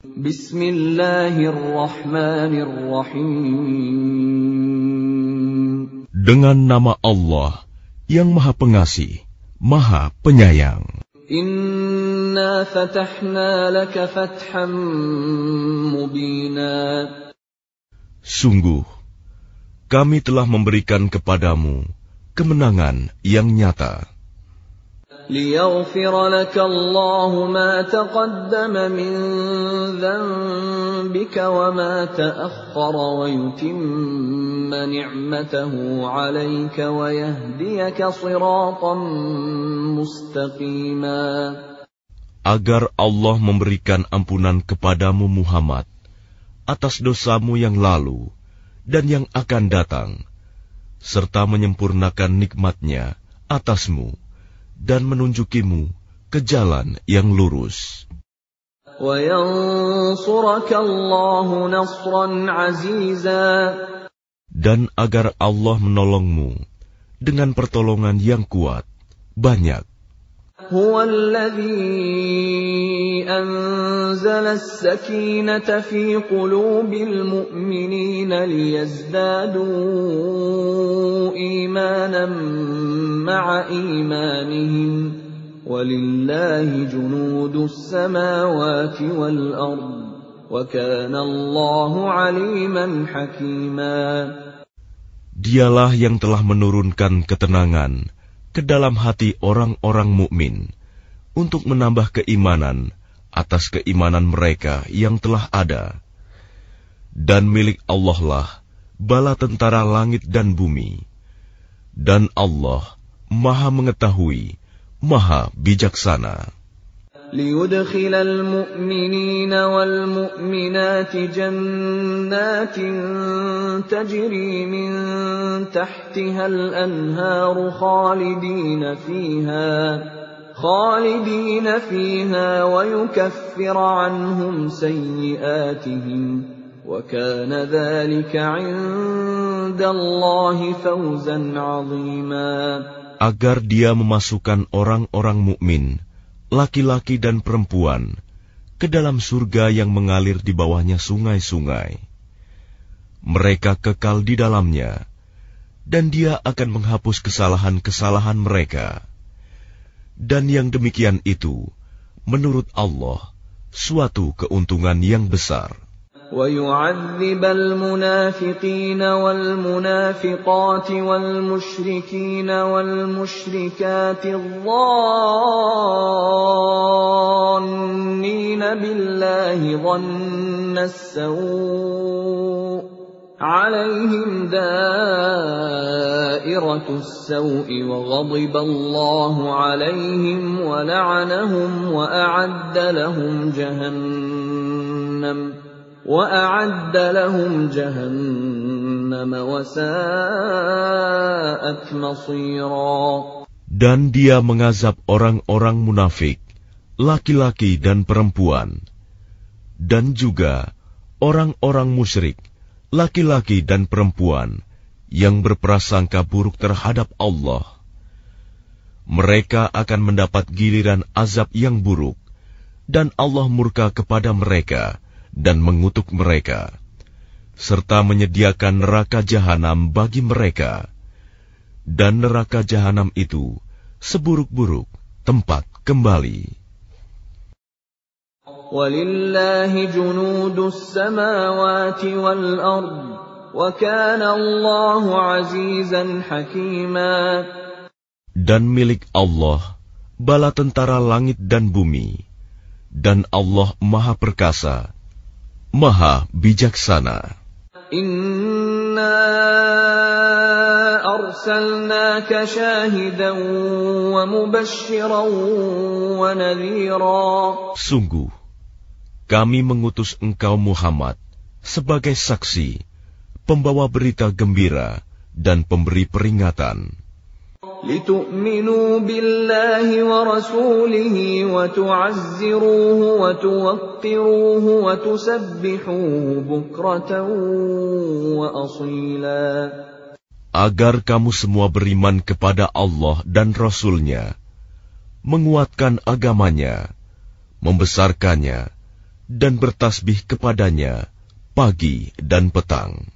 Bismillahirrahmanirrahim. Dengan nama Allah yang Maha Pengasih, Maha Penyayang. Inna fatahna laka fatham mubina. Sungguh, kami telah memberikan kepadamu kemenangan yang nyata. لِيَغْفِرَ لَكَ اللَّهُ مَا تَقَدَّمَ مِنْ ذَنْبِكَ وَمَا تَأَخَّرَ وَيُتِمَّ نِعْمَتَهُ عَلَيْكَ وَيَهْدِيَكَ صِرَاطًا مُسْتَقِيمًا. Agar Allah memberikan ampunan kepadamu Muhammad atas dosamu yang lalu dan yang akan datang, serta menyempurnakan nikmat-Nya atasmu dan menunjukimu ke jalan yang lurus. Dan agar Allah menolongmu dengan pertolongan yang kuat, banyak. هو الذي أنزل السكينة في قلوب المؤمنين ليزدادوا إيمانا مع إيمانهم ولله جنود السماوات والأرض وكان الله عليما حكيما. Dialah yang telah menurunkan ketenangan ke dalam hati orang-orang mukmin untuk menambah keimanan atas keimanan mereka yang telah ada. Dan milik Allah lah bala tentara langit dan bumi. Dan Allah Maha mengetahui, Maha bijaksana. لِيُدْخِلَ الْمُؤْمِنِينَ وَالْمُؤْمِنَاتِ جَنَّاتٍ تَجْرِي مِنْ تَحْتِهَا الْأَنْهَارُ خَالِدِينَ فِيهَا وَيُكَفِّرَ عَنْهُمْ سَيِّئَاتِهِمْ وَكَانَ ذَلِكَ عِنْدَ اللَّهِ فَوْزًا عَظِيمًا. Agar Dia memasukkan orang-orang mukmin, laki-laki dan perempuan, ke dalam surga yang mengalir di bawahnya sungai-sungai. Mereka kekal di dalamnya, dan Dia akan menghapus kesalahan-kesalahan mereka. Dan yang demikian itu, menurut Allah, suatu keuntungan yang besar. وَيُعَذِّبَ الْمُنَافِقِينَ وَالْمُنَافِقَاتِ وَالْمُشْرِكِينَ وَالْمُشْرِكَاتِ الظَّانِّينَ بِاللَّهِ ظَنَّ السَّوْءِ عَلَيْهِمْ دَائِرَةُ السَّوْءِ وَغَضِبَ اللَّهُ عَلَيْهِمْ وَلَعَنَهُمْ وَأَعَدَّ لَهُمْ جَهَنَّمَ وَسَاءَتْ مَصِيرًا. Dan Dia mengazab orang-orang munafik, laki-laki dan perempuan, dan juga orang-orang musyrik, laki-laki dan perempuan, yang berprasangka buruk terhadap Allah. Mereka akan mendapat giliran azab yang buruk, dan Allah murka kepada mereka dan mengutuk mereka, serta menyediakan neraka jahanam bagi mereka. Dan neraka jahanam itu seburuk-buruk tempat kembali. وَلِلَّهِ جُنُودُ السَّمَاوَاتِ وَالْأَرْضِ وَكَانَ اللَّهُ عَزِيزًا حَكِيمًا. Dan milik Allah bala tentara langit dan bumi, dan Allah Maha Perkasa, Maha bijaksana. Inna arsalnaka syahidan wa mubasysyiran wa nadhira. Sungguh, kami mengutus engkau Muhammad sebagai saksi, pembawa berita gembira dan pemberi peringatan. لِتُؤْمِنُوا بِاللَّهِ وَرَسُولِهِ وَتُعَزِّرُوهُ وَتُوَقِّرُوهُ وَتُسَبِّحُوهُ بُكْرَةً وَأَصِيلًا. Agar kamu semua beriman kepada Allah dan Rasul-Nya, menguatkan agamanya, membesarkannya, dan bertasbih kepadanya pagi dan petang.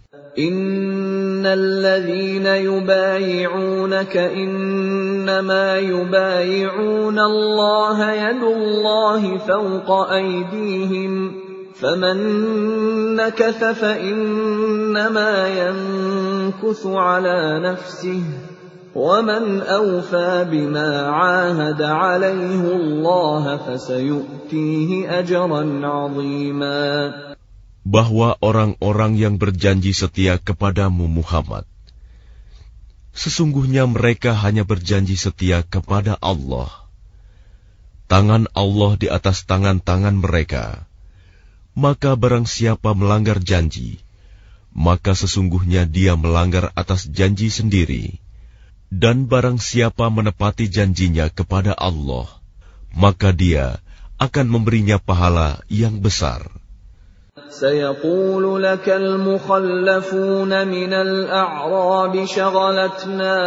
Innalladzina yubayi'unaka innama yubayi'una Allah yadullahi fawqa aydihim faman nakatha fa innama yankuthu ala nafsihi وَمَنْ أَوْفَى بِمَا عَاهَدَ عَلَيْهِ اللَّهَ فَسَيُؤْتِيهِ أَجْرًا عَظِيمًا. Bahwa orang-orang yang berjanji setia kepadamu Muhammad, sesungguhnya mereka hanya berjanji setia kepada Allah. Tangan Allah di atas tangan-tangan mereka. Maka barang siapa melanggar janji, maka sesungguhnya dia melanggar atas janji sendiri. Dan barang siapa menepati janjinya kepada Allah, maka dia akan memberinya pahala yang besar. سيقول لك المخلفون من الأعراب شغلتنا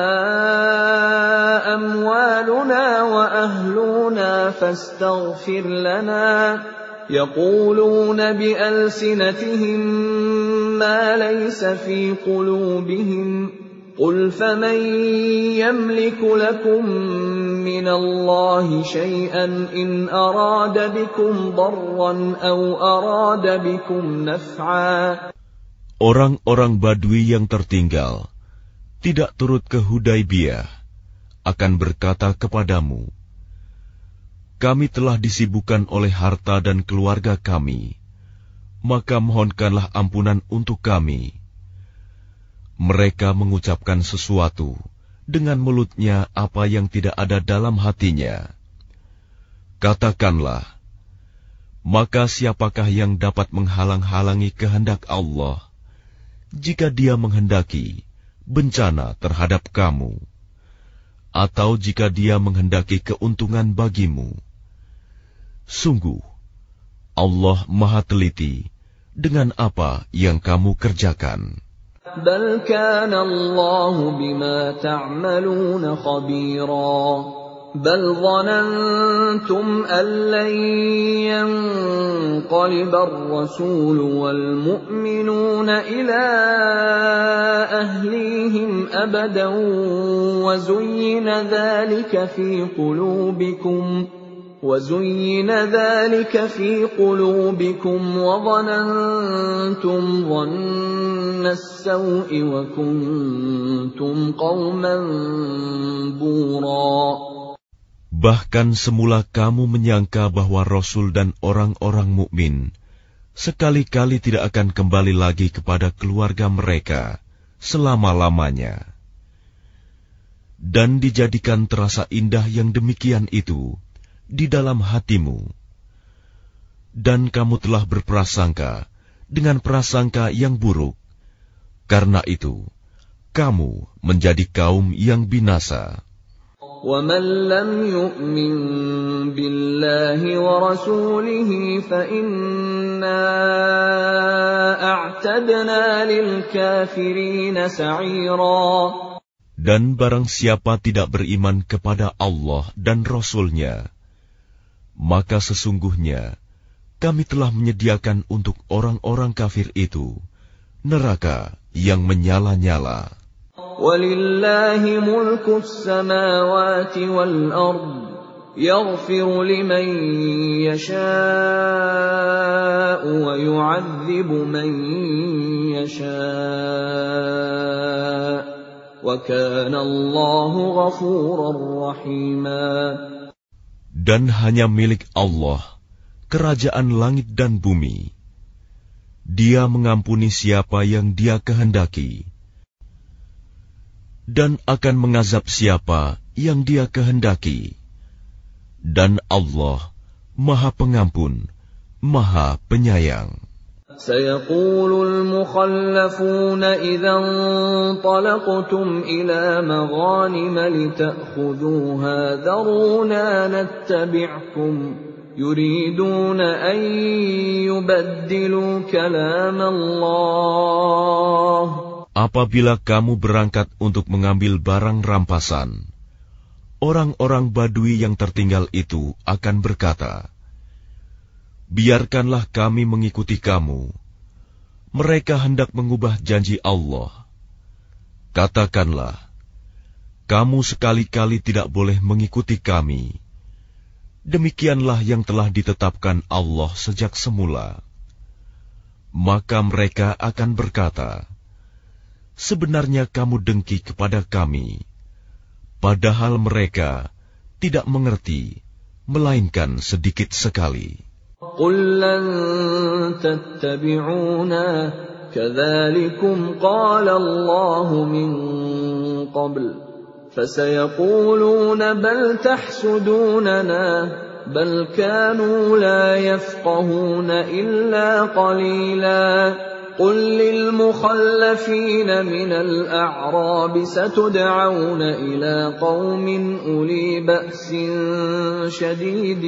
أموالنا وأهلنا فاستغفر لنا يقولون بألسنتهم ما ليس في قلوبهم قل فمن يملك لكم من الله شيئا إن أراد بكم ضرا أو أراد بكم نفعا. Orang-orang Badui yang tertinggal, tidak turut ke Hudaibiyah, akan berkata kepadamu, kami telah disibukkan oleh harta dan keluarga kami, maka mohonkanlah ampunan untuk kami. Mereka mengucapkan sesuatu dengan mulutnya apa yang tidak ada dalam hatinya. Katakanlah, maka siapakah yang dapat menghalang-halangi kehendak Allah, jika Dia menghendaki bencana terhadap kamu, atau jika Dia menghendaki keuntungan bagimu? Sungguh, Allah Maha Teliti dengan apa yang kamu kerjakan. بل كان الله بما تعملون خبيرا بل ظننتم أن لن ينقلب الرسول والمؤمنون إلى أهليهم أبدا وزين ذلك في قلوبكم وظننتم ظن السوء وكنتم قوما بورا. Bahkan semula kamu menyangka bahwa Rasul dan orang-orang mukmin sekali-kali tidak akan kembali lagi kepada keluarga mereka selama-lamanya. Dan dijadikan terasa indah yang demikian itu di dalam hatimu. Dan kamu telah berprasangka dengan prasangka yang buruk. Karena itu, kamu menjadi kaum yang binasa. وَمَنْ لَمْ يُؤْمِنْ بِاللَّهِ وَرَسُولِهِ فَإِنَّا أَعْتَدْنَا لِلْكَافِرِينَ سَعِيرًا. Dan barang siapa tidak beriman kepada Allah dan Rasul-Nya, maka sesungguhnya kami telah menyediakan untuk orang-orang kafir itu neraka yang menyala-nyala. وَلِلَّهِ مُلْكُ السَّمَاوَاتِ وَالْأَرْضِ يَغْفِرُ لِمَن يَشَاءُ وَيُعَذِّبُ مَن يَشَاءُ وَكَانَ اللَّهُ غَفُورًا رَّحِيمًا. Dan hanya milik Allah kerajaan langit dan bumi. Dia mengampuni siapa yang Dia kehendaki, dan akan mengazab siapa yang Dia kehendaki. Dan Allah Maha Pengampun, Maha Penyayang. سيقول المخلفون إذا انطلقتم إلى مغانم لتأخذوها ذرونا نتبعكم يريدون أن يبدلوا كلام الله. Apabila kamu berangkat untuk mengambil barang rampasan, orang-orang Badui yang tertinggal itu akan berkata, biarkanlah kami mengikuti kamu. Mereka hendak mengubah janji Allah. Katakanlah, kamu sekali-kali tidak boleh mengikuti kami. Demikianlah yang telah ditetapkan Allah sejak semula. Maka mereka akan berkata, sebenarnya kamu dengki kepada kami, padahal mereka tidak mengerti, melainkan sedikit sekali. قُل لَّن تَتَّبِعُونَا كَذَٰلِكُمْ قَالَ اللَّهُ مِن قَبْلُ فَسَيَقُولُونَ بَلْ تَحْسُدُونَنَا بَلْ كَانُوا لَا يَفْقَهُونَ إِلَّا قَلِيلًا قُل لِّلْمُخَلَّفِينَ مِنَ الْأَعْرَابِ سَتُدْعَوْنَ إِلَىٰ قَوْمٍ أُولِي بَأْسٍ شَدِيدٍ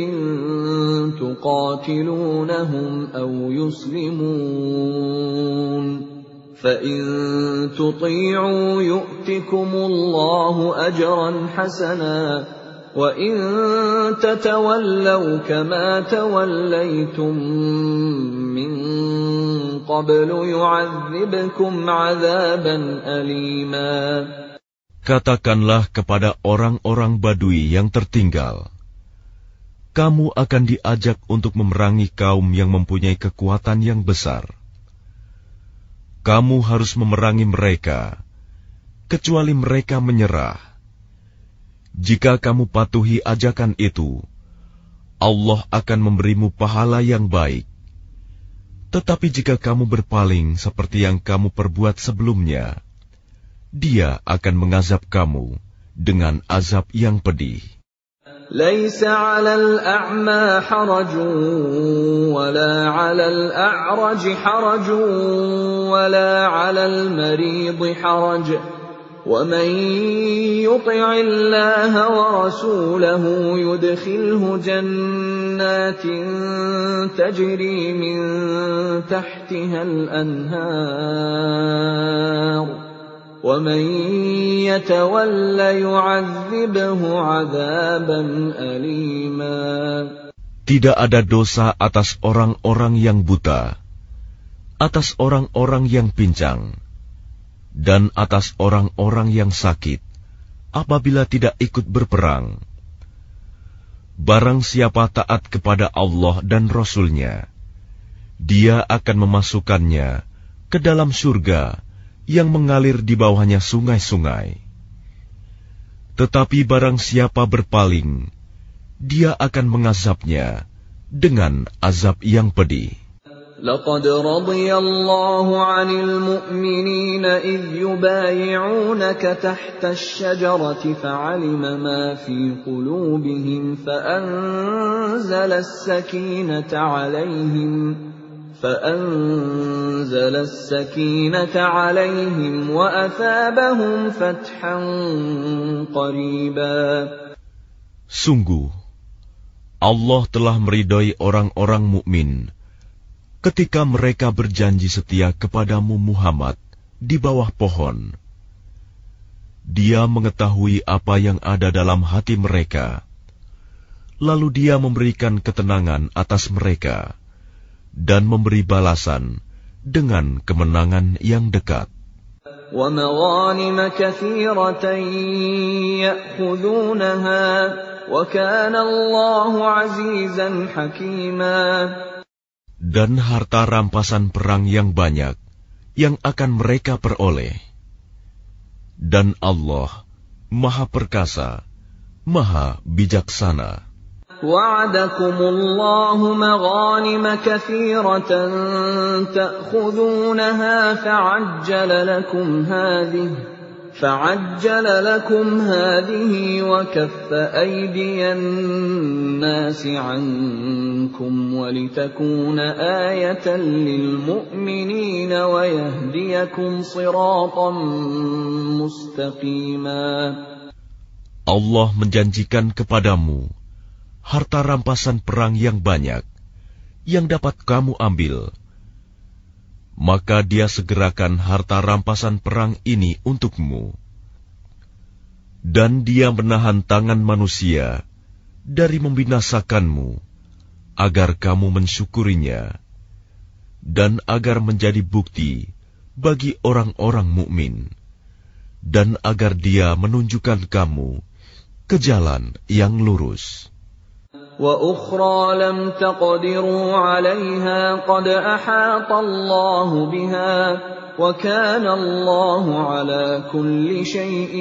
تُقَاتِلُونَهُمْ أَوْ يُسْلِمُونَ فَإِن تُطِيعُوا يُؤْتِكُمُ اللَّهُ أَجْرًا حَسَنًا وَإِن تَتَوَلَّوْا كَمَا تَوَلَّيْتُم مِّن قَبْلُ يُعَذِّبْكُمْ عَذَابًا أَلِيمًا. Katakanlah kepada orang-orang Badui yang tertinggal, kamu akan diajak untuk memerangi kaum yang mempunyai kekuatan yang besar. Kamu harus memerangi mereka, kecuali mereka menyerah. Jika kamu patuhi ajakan itu, Allah akan memberimu pahala yang baik. Tetapi jika kamu berpaling seperti yang kamu perbuat sebelumnya, Dia akan mengazab kamu dengan azab yang pedih. لَيْسَ عَلَى الْأَعْمَى حَرَجٌ وَلَا عَلَى الْأَعْرَجِ حَرَجٌ وَلَا عَلَى الْمَرِيضِ حَرَجٌ وَمَن يُطِعِ اللَّهَ وَرَسُولَهُ يُدْخِلْهُ جَنَّاتٍ تَجْرِي مِن تَحْتِهَا الْأَنْهَارُ وَمَن يَتَوَلَّ يُعَذِّبْهُ عَذَابًا أَلِيمًا. Tidak ada dosa atas orang-orang yang buta, atas orang-orang yang pincang, dan atas orang-orang yang sakit, apabila tidak ikut berperang. Barang siapa taat kepada Allah dan Rasul-Nya, Dia akan memasukkannya ke dalam surga yang mengalir di bawahnya sungai-sungai. Tetapi barang siapa berpaling, Dia akan mengazabnya dengan azab yang pedih. لَقَدْ رَضِيَ اللَّهُ عَنِ الْمُؤْمِنِينَ إِذْ يُبَايِعُونَكَ تَحْتَ الشَّجَرَةِ فَعَلِمَ مَا فِي قُلُوبِهِمْ فَأَنزَلَ السَّكِينَةَ عَلَيْهِمْ وَأَثَابَهُمْ فَتْحًا قَرِيبًا. Sungguh, Allah telah meridai orang-orang mukmin ketika mereka berjanji setia kepadamu Muhammad di bawah pohon. Dia mengetahui apa yang ada dalam hati mereka, lalu Dia memberikan ketenangan atas mereka dan memberi balasan dengan kemenangan yang dekat. وَمَغَانِمَ كَثِيرَةً يَأْخُذُونَهَا وَكَانَ اللَّهُ عَزِيزًا حَكِيمًا. Dan harta rampasan perang yang banyak yang akan mereka peroleh. Dan Allah Maha Perkasa, Maha Bijaksana. وَعَدَكُمُ اللَّهُ مَغَانِمَ كَثِيرَةً تَأْخُذُونَهَا فَعَجَّلَ لَكُمْ هَٰذِهِ وَكَفَّ أَيْدِيَ النَّاسِ عَنكُمْ وَلِتَكُونَ آيَةً لِّلْمُؤْمِنِينَ وَيَهْدِيَكُمْ صِرَاطًا مُّسْتَقِيمًا. Allah menjanjikan kepadamu harta rampasan perang yang banyak yang dapat kamu ambil. Maka Dia segerakan harta rampasan perang ini untukmu. Dan Dia menahan tangan manusia dari membinasakanmu agar kamu mensyukurinya, dan agar menjadi bukti bagi orang-orang mukmin, dan agar Dia menunjukkan kamu ke jalan yang lurus. وَأُخْرَى لَمْ تَقْدِرُوا عَلَيْهَا قَدْ أَحَاطَ اللَّهُ بِهَا وَكَانَ اللَّهُ عَلَى كُلِّ شَيْءٍ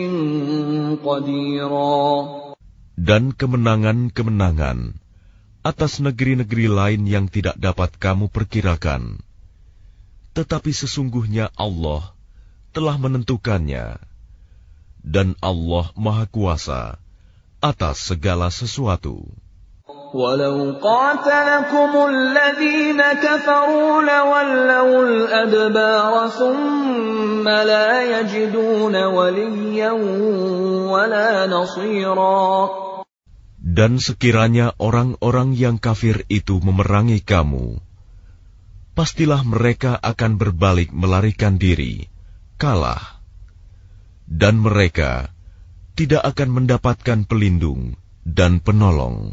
قَدِيرًا. Dan kemenangan-kemenangan atas negeri-negeri lain yang tidak dapat kamu perkirakan. Tetapi sesungguhnya Allah telah menentukannya, dan Allah Maha Kuasa atas segala sesuatu. وَلَوْ قَاتَلَكُمُ الَّذِينَ كَفَرُوا لَوَلَّوُا الْأَدْبَارَ ثُمَّ لَا يَجِدُونَ وَلِيًّا وَلَا نَصِيرًا. Dan sekiranya orang-orang yang kafir itu memerangi kamu, pastilah mereka akan berbalik melarikan diri, kalah. Dan mereka tidak akan mendapatkan pelindung dan penolong.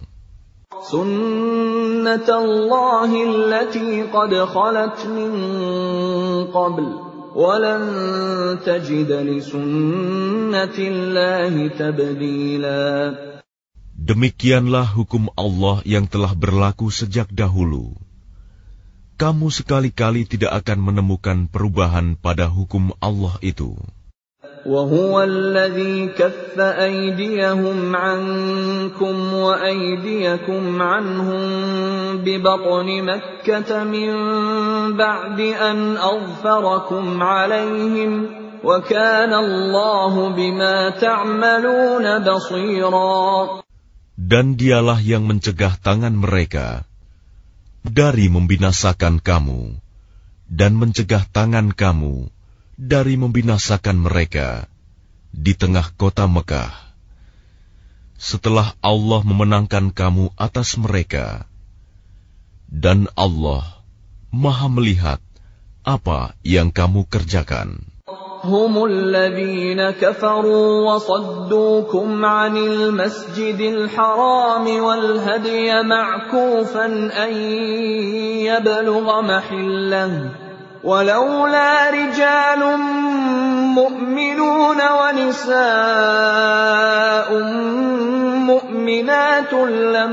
سُنَّةَ اللَّهِ الَّتِي قَدْ خَلَتْ مِن قَبْلُ وَلَن تَجِدَ لِسُنَّةِ اللَّهِ تَبْدِيلًا. Demikianlah hukum Allah yang telah berlaku sejak dahulu. Kamu sekali-kali tidak akan menemukan perubahan pada hukum Allah itu. وَهُوَ الَّذِي كَفَّ أَيْدِيَهُمْ عَنكُمْ وَأَيْدِيَكُمْ عَنْهُمْ بِبَطْنِ مَكَّةَ مِنْ بَعْدِ أَنْ أَظْفَرَكُمْ عَلَيْهِمْ وَكَانَ اللَّهُ بِمَا تَعْمَلُونَ بَصِيرًا. Dan Dialah yang mencegah tangan mereka dari membinasakan kamu, dan mencegah tangan kamu dari membinasakan mereka di tengah kota Mekah, setelah Allah memenangkan kamu atas mereka. Dan Allah Maha melihat apa yang kamu kerjakan. هم الذين كفروا وصدوكم عن المسجد الحرام والهدي معكوفا أن يبلغ محله ولولا رجال مؤمنون ونساء مؤمنات لم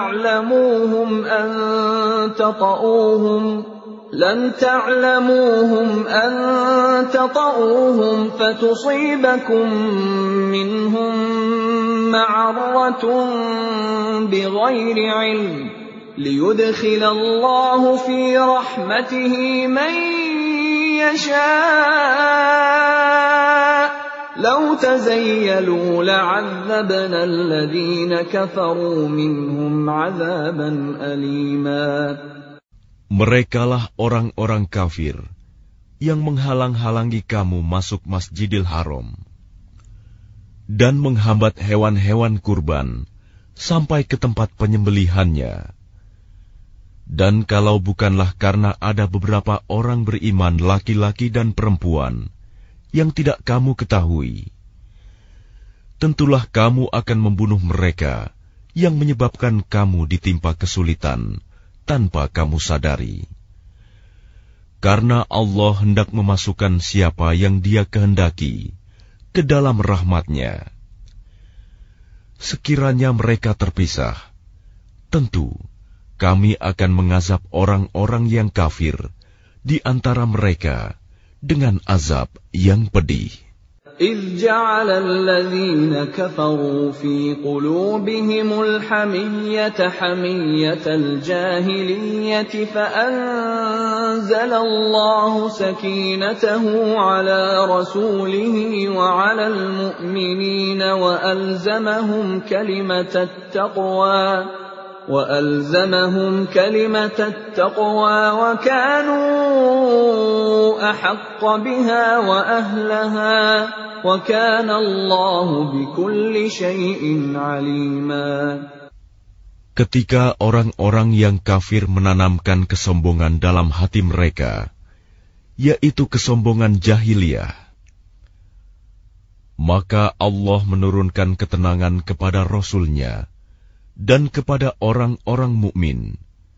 تعلموهم أن تطؤوهم فتصيبكم منهم معرة بغير علم ليدخل الله في رحمته من يشاء لو تزيلوا لعذبنا الذين كفروا منهم عذابا أليما. Merekalah orang-orang kafir yang menghalang-halangi kamu masuk Masjidil Haram dan menghambat hewan-hewan kurban sampai ke tempat penyembelihannya. Dan kalau bukanlah karena ada beberapa orang beriman laki-laki dan perempuan yang tidak kamu ketahui, tentulah kamu akan membunuh mereka yang menyebabkan kamu ditimpa kesulitan tanpa kamu sadari. Karena Allah hendak memasukkan siapa yang Dia kehendaki ke dalam rahmat-Nya. Sekiranya mereka terpisah, tentu kami akan mengazab orang-orang yang kafir di antara mereka dengan azab yang pedih. إذ جعل الذين كفروا في قلوبهم الحمية حمية الجاهلية فأنزل الله سكينته على رسوله وعلى المؤمنين وألزمهم كلمة التقوى وكانوا أحق بها وأهلها وكان الله بكل شيء عليما. Ketika orang-orang yang kafir menanamkan kesombongan dalam hati mereka, yaitu kesombongan jahiliyah, maka Allah menurunkan ketenangan kepada Rasul-Nya dan kepada orang-orang mukmin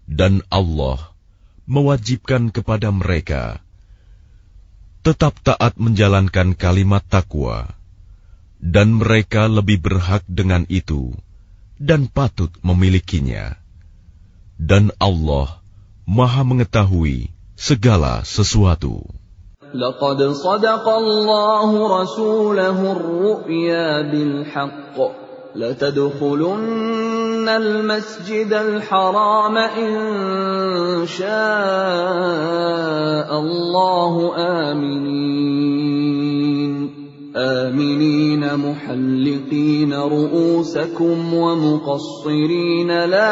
Dan Allah mewajibkan kepada mereka tetap taat menjalankan kalimat takwa, dan mereka lebih berhak dengan itu dan patut memilikinya. Dan Allah Maha mengetahui segala sesuatu. لقد صدق الله رسوله الرؤيا بالحق لتدخلن المسجد الحرام إن شاء الله آمنين محلقين رؤوسكم ومقصرين لا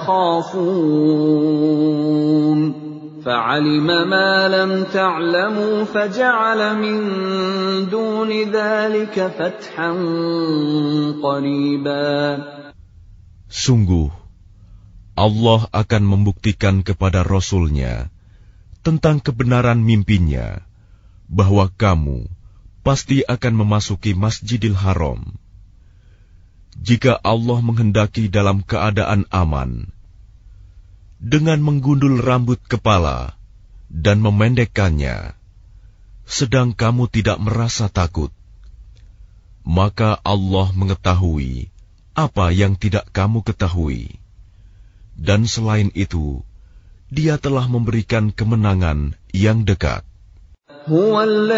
تخافون فعلم ما لم تعلموا فجعل من دون ذلك فتحا قريبا. Sungguh, Allah akan membuktikan kepada Rasul-Nya tentang kebenaran mimpinya bahwa kamu pasti akan memasuki Masjidil Haram. Jika Allah menghendaki dalam keadaan aman, dengan menggundul rambut kepala dan memendekkannya, sedang kamu tidak merasa takut, maka Allah mengetahui apa yang tidak kamu ketahui. Dan selain itu, Dia telah memberikan kemenangan yang dekat. هو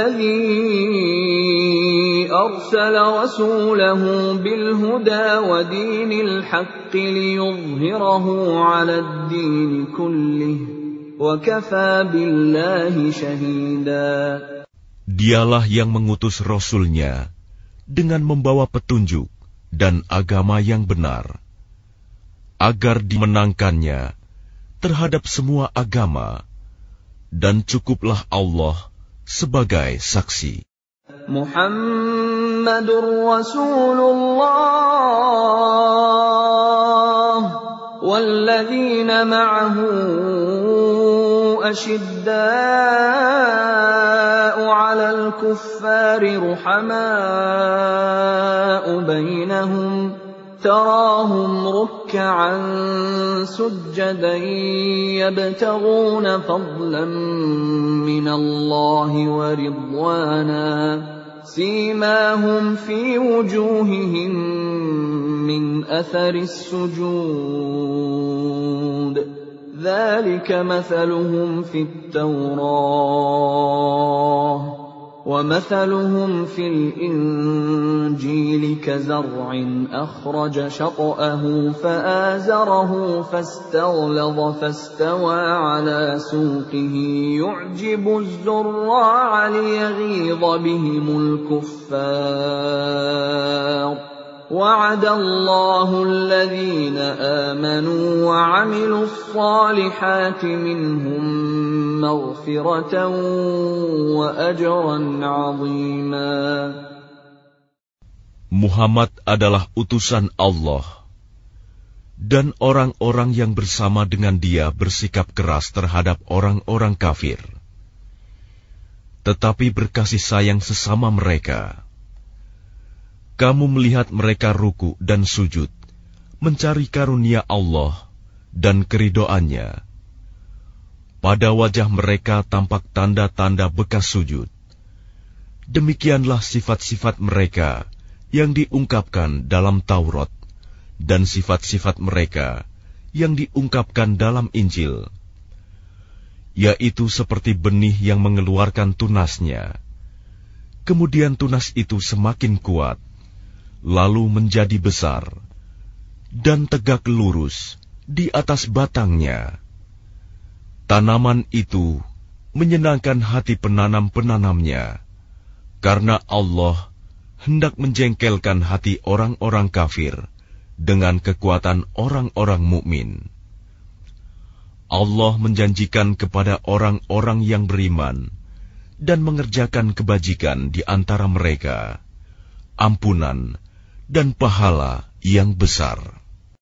الذي أرسل رسوله بالهدى ودين الحق ليظهره على الدين كله وكفى بالله شهيدا. Dialah yang mengutus Rasul-Nya dengan membawa petunjuk dan agama yang benar, agar dimenangkannya terhadap semua agama, dan cukuplah Allah sebagai saksi. Muhammadur Rasulullah walladzina ma'ahu ashidda'u 'alal kuffari ruhama'u bainahum تراهم ركعا سجدا يبتغون فضلا من الله ورضوانا سيماهم في وجوههم من أثر السجود ذلك مثلهم في التوراة ومثلهم في الإنجيل كزرع أخرج شطأه فآزره فاستغلظ فاستوى على سوقه يعجب الزراع ليغيظ بهم الكفار وعد الله الذين آمنوا وعملوا الصالحات منهم مغفرة وأجرا عظيما. Muhammad adalah utusan Allah, dan orang-orang yang bersama dengan dia bersikap keras terhadap orang-orang kafir, tetapi berkasih sayang sesama mereka. Kamu melihat mereka ruku dan sujud, mencari karunia Allah dan keridoannya. Pada wajah mereka tampak tanda-tanda bekas sujud. Demikianlah sifat-sifat mereka yang diungkapkan dalam Taurat, dan sifat-sifat mereka yang diungkapkan dalam Injil, yaitu seperti benih yang mengeluarkan tunasnya. Kemudian tunas itu semakin kuat, lalu menjadi besar, dan tegak lurus di atas batangnya. Tanaman itu menyenangkan hati penanam-penanamnya, karena Allah hendak menjengkelkan hati orang-orang kafir dengan kekuatan orang-orang mukmin. Allah menjanjikan kepada orang-orang yang beriman dan mengerjakan kebajikan di antara mereka ampunan dan pahala yang besar.